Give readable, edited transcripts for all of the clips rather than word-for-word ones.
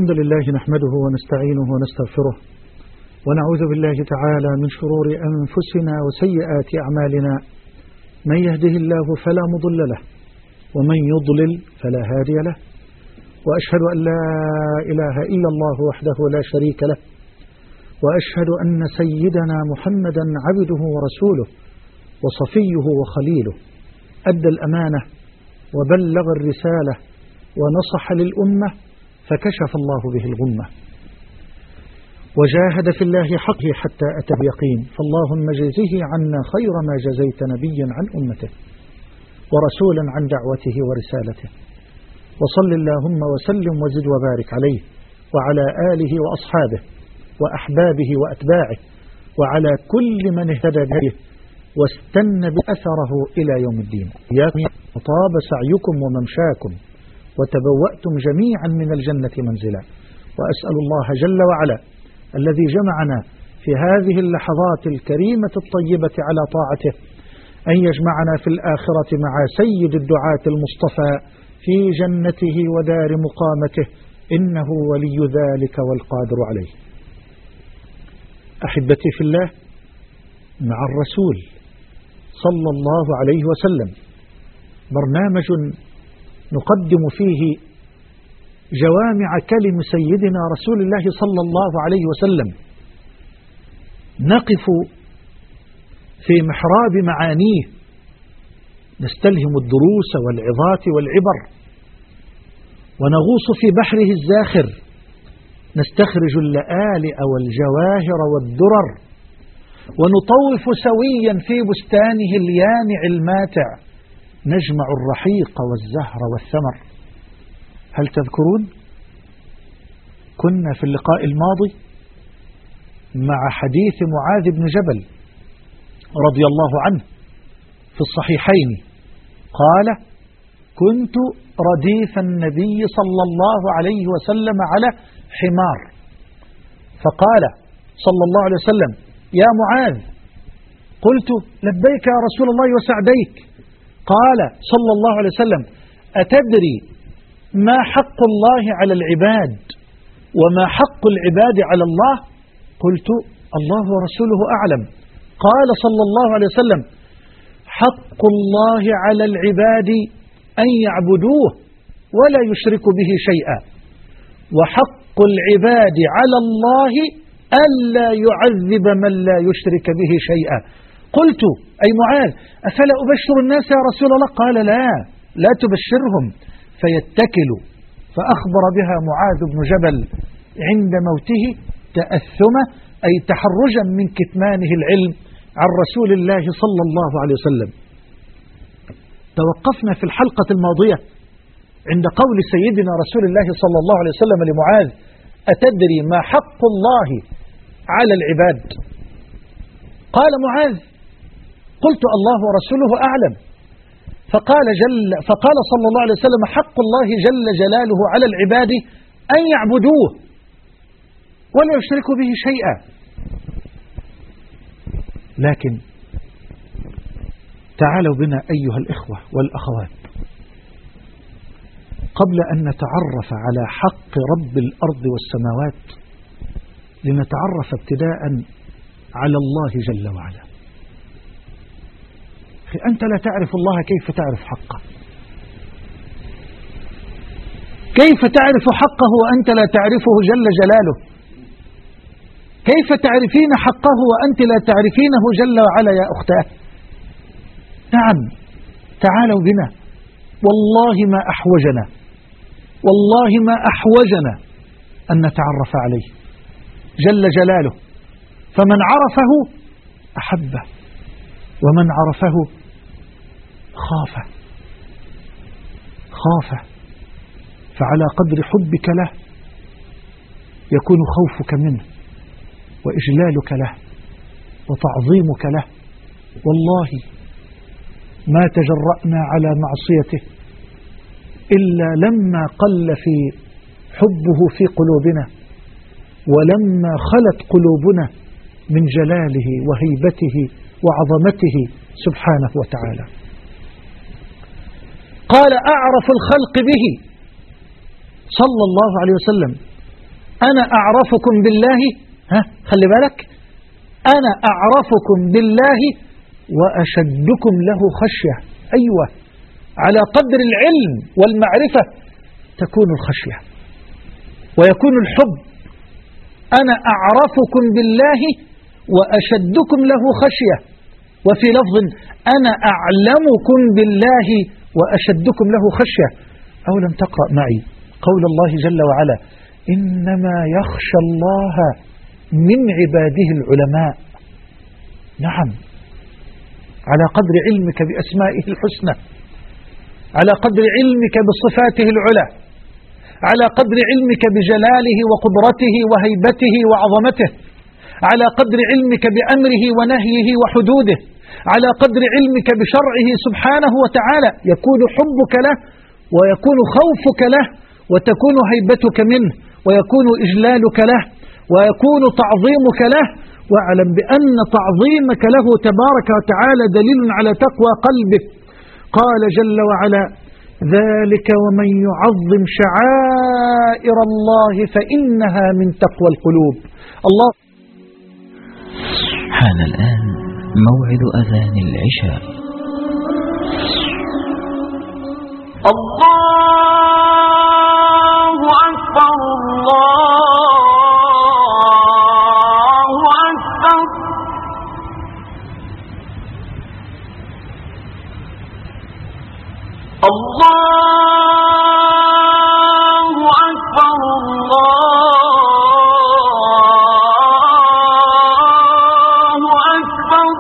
الحمد لله نحمده ونستعينه ونستغفره ونعوذ بالله تعالى من شرور أنفسنا وسيئات أعمالنا. من يهده الله فلا مضل له ومن يضلل فلا هادي له، وأشهد أن لا إله إلا الله وحده لا شريك له، وأشهد أن سيدنا محمدا عبده ورسوله وصفيه وخليله، أدى الأمانة وبلغ الرسالة ونصح للأمة فكشف الله به الغمة، وجاهد في الله حقه حتى أتى اليقين. فاللهم جزه عنا خير ما جزيت نبيا عن أمته ورسولا عن دعوته ورسالته، وصل اللهم وسلم وزد وبارك عليه وعلى آله وأصحابه وأحبابه وأتباعه وعلى كل من اهتدى بهديه واستنى بأثره إلى يوم الدين. طاب سعيكم وممشاكم وتبوأتم جميعا من الجنة منزلا، وأسأل الله جل وعلا الذي جمعنا في هذه اللحظات الكريمة الطيبة على طاعته أن يجمعنا في الآخرة مع سيد الدعاة المصطفى في جنته ودار مقامته، إنه ولي ذلك والقادر عليه. أحبتي في الله، مع الرسول صلى الله عليه وسلم برنامج نقدم فيه جوامع كلم سيدنا رسول الله صلى الله عليه وسلم، نقف في محراب معانيه، نستلهم الدروس والعظات والعبر، ونغوص في بحره الزاخر، نستخرج اللآلئ والجواهر والدرر، ونطوف سويا في بستانه اليانع الماتع، نجمع الرحيق والزهر والثمر. هل تذكرون؟ كنا في اللقاء الماضي مع حديث معاذ بن جبل رضي الله عنه في الصحيحين، قال: كنت رديف النبي صلى الله عليه وسلم على حمار، فقال صلى الله عليه وسلم: يا معاذ. قلت: لبيك يا رسول الله وسعديك. قال صلى الله عليه وسلم: أتدري ما حق الله على العباد وما حق العباد على الله؟ قلت: الله ورسوله أعلم. قال صلى الله عليه وسلم: حق الله على العباد أن يعبدوه ولا يشركوا به شيئا، وحق العباد على الله ألا يعذب من لا يشرك به شيئا. قلت: أي معاذ، أفلا أبشر الناس يا رسول الله؟ قال: لا تبشرهم فيتكلوا. فأخبر بها معاذ بن جبل عند موته تأثمه، أي تحرجا من كتمانه العلم عن رسول الله صلى الله عليه وسلم. توقفنا في الحلقة الماضية عند قول سيدنا رسول الله صلى الله عليه وسلم لمعاذ: أتدري ما حق الله على العباد؟ قال معاذ: قلت: الله ورسوله أعلم. فقال صلى الله عليه وسلم: حق الله جل جلاله على العباد أن يعبدوه ولا يشركوا به شيئا. لكن تعالوا بنا أيها الإخوة والأخوات، قبل أن نتعرف على حق رب الأرض والسماوات، لنتعرف ابتداء على الله جل وعلا. أنت لا تعرف الله، كيف تعرف حقه؟ كيف تعرف حقه وأنت لا تعرفه جل جلاله؟ كيف تعرفين حقه وأنت لا تعرفينه جل وعلا يا أختاه؟ نعم، تعالوا بنا، والله ما أحوجنا أن نتعرف عليه جل جلاله. فمن عرفه أحبه، ومن عرفه خافه. فعلى قدر حبك له يكون خوفك منه وإجلالك له وتعظيمك له. والله ما تجرأنا على معصيته إلا لما قل في حبه في قلوبنا، ولما خلت قلوبنا من جلاله وهيبته وعظمته سبحانه وتعالى. قال: أعرف الخلق به صلى الله عليه وسلم أنا أعرفكم بالله، خلي بالك، أنا أعرفكم بالله وأشدكم له خشية. أيوة، على قدر العلم والمعرفة تكون الخشية ويكون الحب. أنا أعرفكم بالله وأشدكم له خشية. وفي لفظ أنا أعلمكم بالله وأشدكم له خشية. أو لم تقرأ معي قول الله جل وعلا إنما يخشى الله من عباده العلماء. نعم، على قدر علمك بأسمائه الحسنى، على قدر علمك بصفاته العلى، على قدر علمك بجلاله وقدرته وهيبته وعظمته، على قدر علمك بأمره ونهيه وحدوده، على قدر علمك بشرعه سبحانه وتعالى يكون حبك له ويكون خوفك له وتكون هيبتك منه ويكون إجلالك له ويكون تعظيمك له. واعلم بأن تعظيمك له تبارك وتعالى دليل على تقوى قلبك. قال جل وعلا ذلك ومن يعظم شعائر الله فإنها من تقوى القلوب. الله. حان الآن موعد أذان العشاء. الله أكبر الله أكبر. الله أكبر الله أكبر.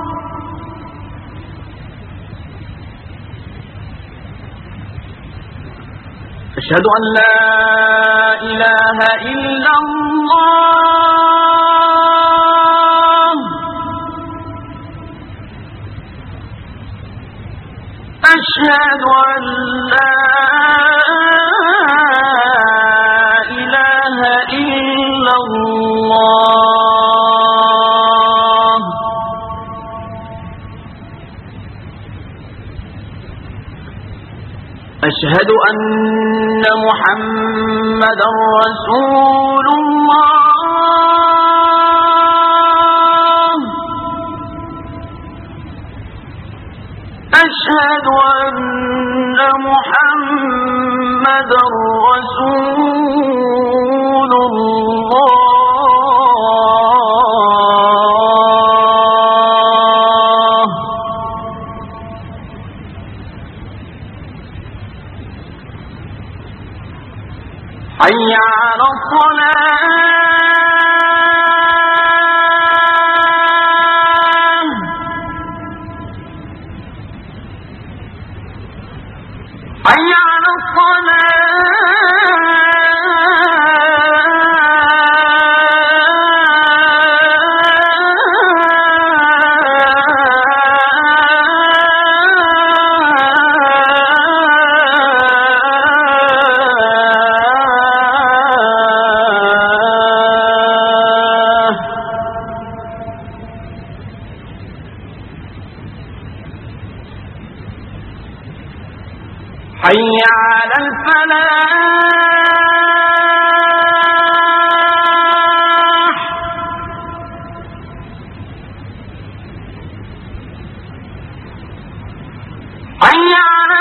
أشهد أن لا إله إلا الله. أشهد أن لا إله إلا الله. أشهد أن محمدا رسول الله. أشهد أن محمدا رسول الله. حي على الصلاة. حي على حي على الفلاح. حي على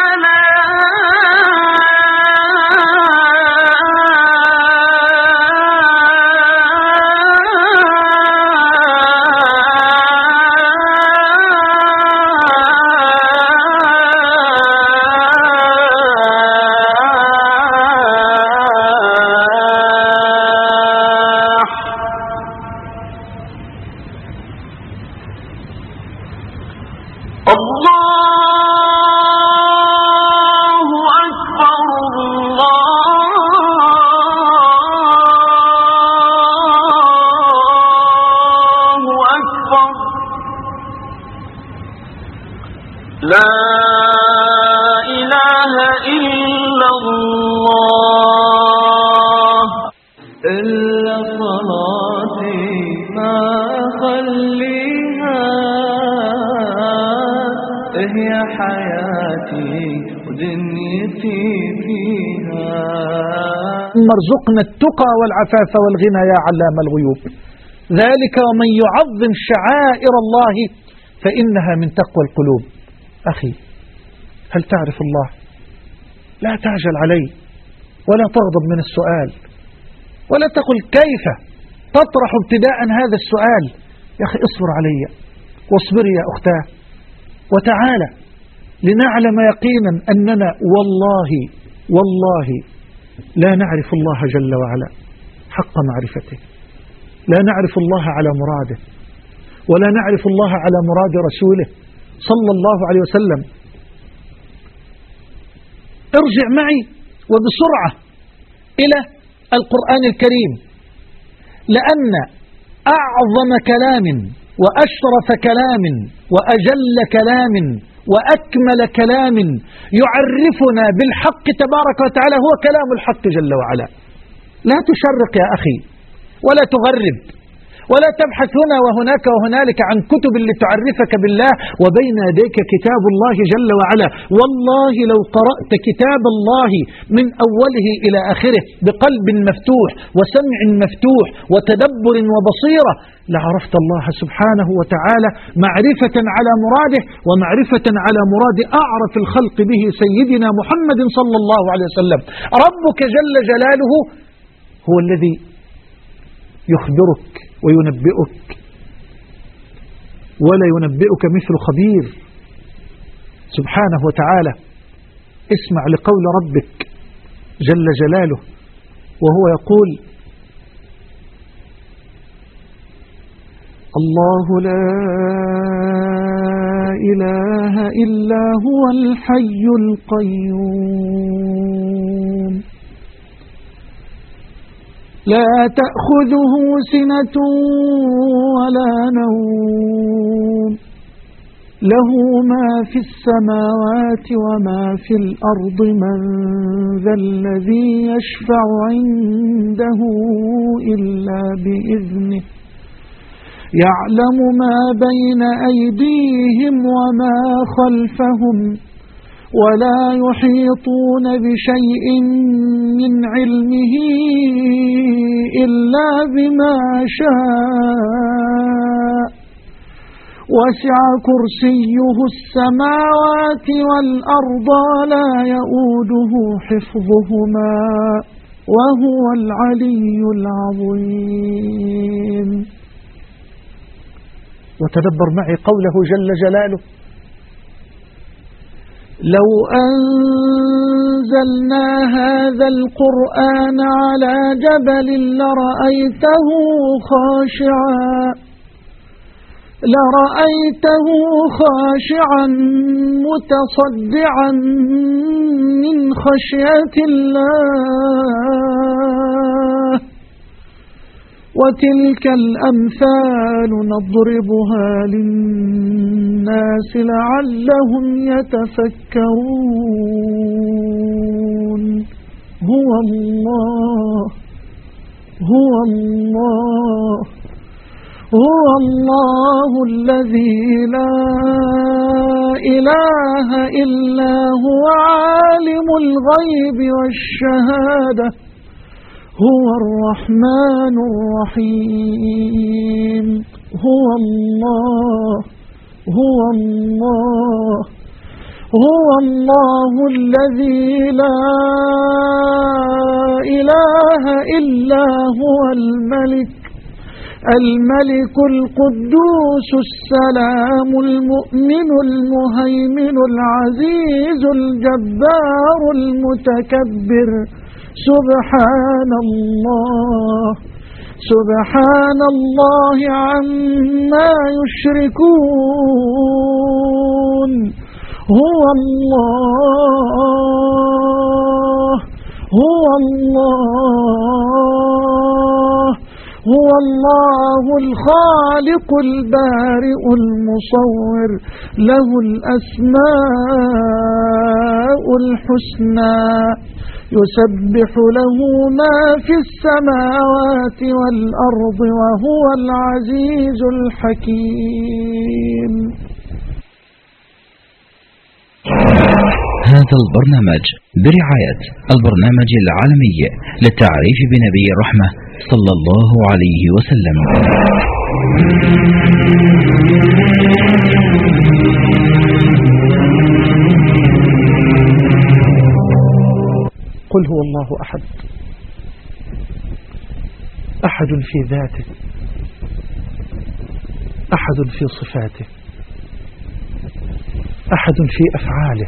الله أكبر الله أكبر. لا إله إلا الله. إلا صلاتي ما خليها تحيا حياتي ودنيتي فيها. ارزقنا التقى والعفاف والغنى يا علام الغيوب. ذلك ومن يعظم شعائر الله فإنها من تقوى القلوب. أخي، هل تعرف الله؟ لا تعجل عليه ولا تغضب من السؤال، ولا تقل كيف تطرح ابتداء هذا السؤال. يا أخي اصبر علي واصبري يا أختاه، وتعالى لنعلم يقينا أننا والله لا نعرف الله جل وعلا حق معرفته، لا نعرف الله على مراده، ولا نعرف الله على مراد رسوله صلى الله عليه وسلم. ارجع معي وبسرعة إلى القرآن الكريم، لأن أعظم كلام وأشرف كلام وأجل كلام وأكمل كلام يعرفنا بالحق تبارك وتعالى هو كلام الحق جل وعلا. لا تشرق يا أخي ولا تغرب، ولا تبحث هنا وهناك وهنالك عن كتب لتعرفك بالله، وبين يديك كتاب الله جل وعلا. والله لو قرأت كتاب الله من أوله إلى آخره بقلب مفتوح وسمع مفتوح وتدبر وبصيرة لعرفت الله سبحانه وتعالى معرفة على مراده، ومعرفة على مراد أعرف الخلق به سيدنا محمد صلى الله عليه وسلم. ربك جل جلاله هو الذي يخبرك وينبئك، ولا ينبئك مثل خبير سبحانه وتعالى. اسمع لقول ربك جل جلاله وهو يقول: الله لا إله إلا هو الحي القيوم لا تأخذه سنة ولا نوم له ما في السماوات وما في الأرض من ذا الذي يشفع عنده إلا بإذنه يعلم ما بين أيديهم وما خلفهم ولا يحيطون بشيء من علمه إلا بما شاء وسع كرسيه السماوات والأرض لا يؤوده حفظهما وهو العلي العظيم. وتدبر معي قوله جل جلاله: لو أنزلنا هذا القرآن على جبل لرأيته خاشعا متصدعا من خشية الله وتلك الأمثال نضربها للناس لعلهم يتفكرون. هو الله الذي لا إله إلا هو عالم الغيب والشهادة هو الرحمن الرحيم. هو الله الذي لا إله إلا هو الملك القدوس السلام المؤمن المهيمن العزيز الجبار المتكبر. سبحان الله عما يشركون. هو الله الخالق البارئ المصور له الأسماء الحسنى يسبح له ما في السماوات والأرض وهو العزيز الحكيم. هذا البرنامج برعاية البرنامج العالمي للتعريف بنبي الرحمة صلى الله عليه وسلم. قل هو الله أحد، أحد في ذاته، أحد في صفاته، أحد في أفعاله،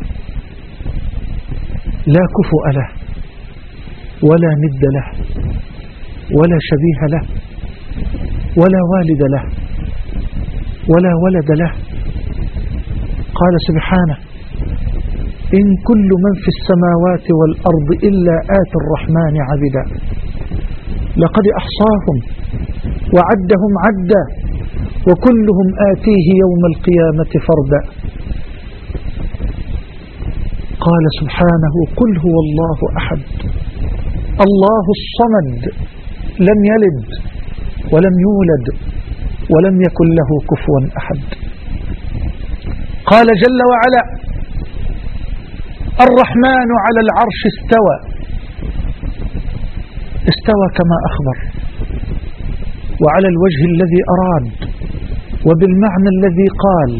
لا كفؤ له ولا ند له ولا شبيه له ولا والد له ولا ولد له. قال سبحانه: إن كل من في السماوات والأرض إلا آتي الرحمن عبدا. لقد أحصاهم وعدهم عدا وكلهم آتيه يوم القيامة فردا. قال سبحانه: قل هو الله أحد الله الصمد لم يلد ولم يولد ولم يكن له كفوا أحد. قال جل وعلا: الرحمن على العرش استوى. استوى كما أخبر، وعلى الوجه الذي أراد، وبالمعنى الذي قال،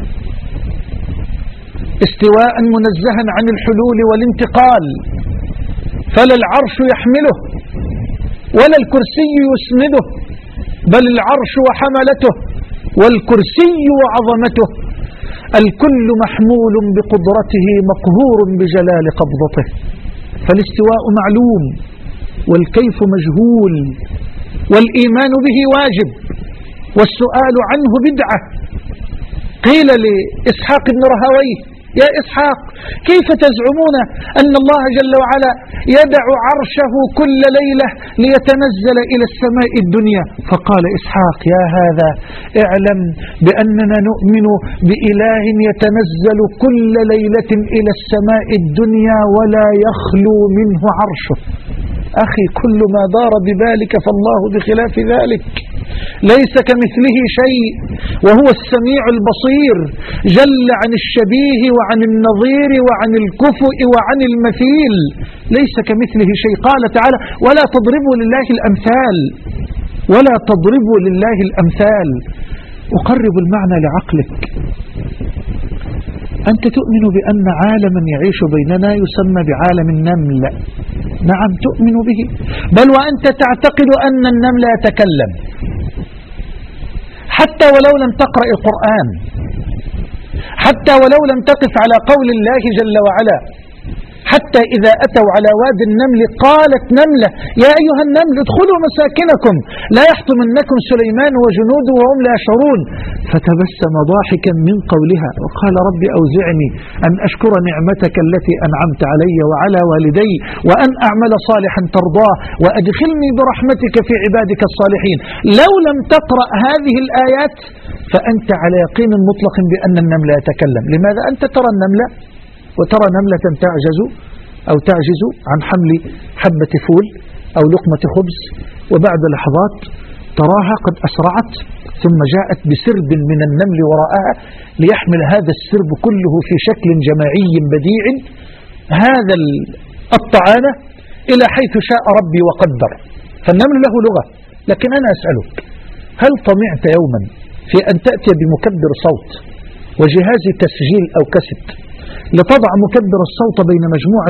استواء منزها عن الحلول والانتقال، فلا العرش يحمله ولا الكرسي يسنده، بل العرش وحملته والكرسي وعظمته، الكل محمول بقدرته مقهور بجلال قبضته. فالاستواء معلوم والكيف مجهول، والإيمان به واجب والسؤال عنه بدعة. قيل لإسحاق بن رهويه: يا إسحاق، كيف تزعمون أن الله جل وعلا يدع عرشه كل ليلة ليتنزل إلى السماء الدنيا؟ فقال إسحاق: يا هذا، اعلم بأننا نؤمن بإله يتنزل كل ليلة إلى السماء الدنيا ولا يخلو منه عرشه. أخي، كل ما دار ببالك فالله بخلاف ذلك، ليس كمثله شيء وهو السميع البصير، جل عن الشبيه وعن النظير وعن الكفؤ وعن المثيل، ليس كمثله شيء. قال تعالى: ولا تضربوا لله الأمثال، ولا تضربوا لله الأمثال. أقرب المعنى لعقلك. أنت تؤمن بأن عالما يعيش بيننا يسمى بعالم النمل. نعم، تؤمن به، بل وأنت تعتقد أن النمل يتكلم، حتى ولو لم تقرأ القرآن، حتى ولو لم تقف على قول الله جل وعلا. حتى إذا أتوا على واد النمل قالت نملة: يا أيها النمل ادخلوا مساكنكم لا يحطمنكم سليمان وجنوده وهم لا يشعرون. فتبسم ضاحكا من قولها وقال: رب أوزعني أن أشكر نعمتك التي أنعمت علي وعلى والدي وأن أعمل صالحا ترضاه وأدخلني برحمتك في عبادك الصالحين. لو لم تقرأ هذه الآيات فأنت على يقين مطلق بأن النمل يتكلم. لماذا؟ أنت ترى النملة وترى نملة تعجز عن حمل حبة فول أو لقمة خبز، وبعد لحظات تراها قد أسرعت ثم جاءت بسرب من النمل وراءها ليحمل هذا السرب كله في شكل جماعي بديع هذا الطعام إلى حيث شاء ربي وقدر. فالنمل له لغة. لكن أنا أسألك: هل طمعت يوما في أن تأتي بمكبر صوت وجهاز تسجيل أو كاسيت لتضع مكبر الصوت بين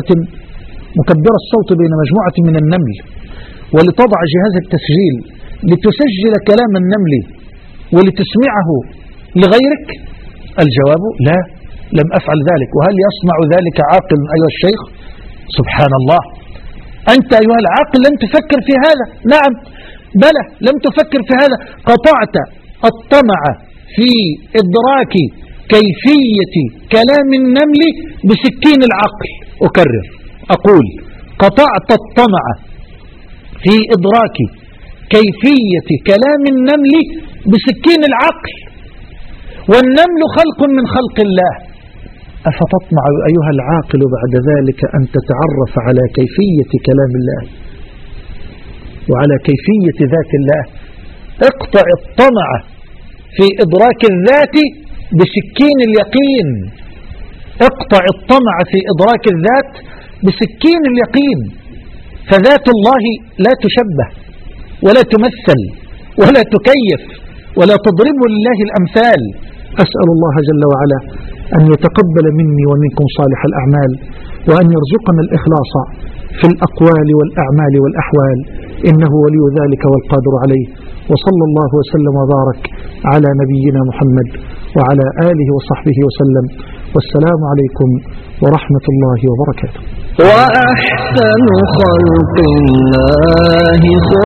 مجموعة من النمل، ولتضع جهاز التسجيل لتسجل كلام النمل ولتسمعه لغيرك؟ الجواب: لا، لم أفعل ذلك. وهل يصنع ذلك عاقل أيها الشيخ؟ سبحان الله، أنت أيها العاقل لم تفكر في هذا. نعم، بلى، لم تفكر في هذا. قطعت الطمع في إدراك كيفية كلام النمل بسكين العقل. أكرر، أقول: قطعت الطمع في إدراك كيفية كلام النمل بسكين العقل، والنمل خلق من خلق الله. أفتطمع أيها العاقل بعد ذلك أن تتعرف على كيفية كلام الله وعلى كيفية ذات الله؟ اقطع الطمع في إدراك الذات بسكين اليقين. اقطع الطمع في إدراك الذات بسكين اليقين، فذات الله لا تشبه ولا تمثل ولا تكيف ولا تضرب لله الأمثال. أسأل الله جل وعلا أن يتقبل مني ومنكم صالح الأعمال، وأن يرزقنا الإخلاص في الأقوال والأعمال والأحوال، إنه ولي ذلك والقادر عليه. وصلى الله وسلم وبارك على نبينا محمد وعلى آله وصحبه وسلم، والسلام عليكم ورحمة الله وبركاته. وأحسن خلق الله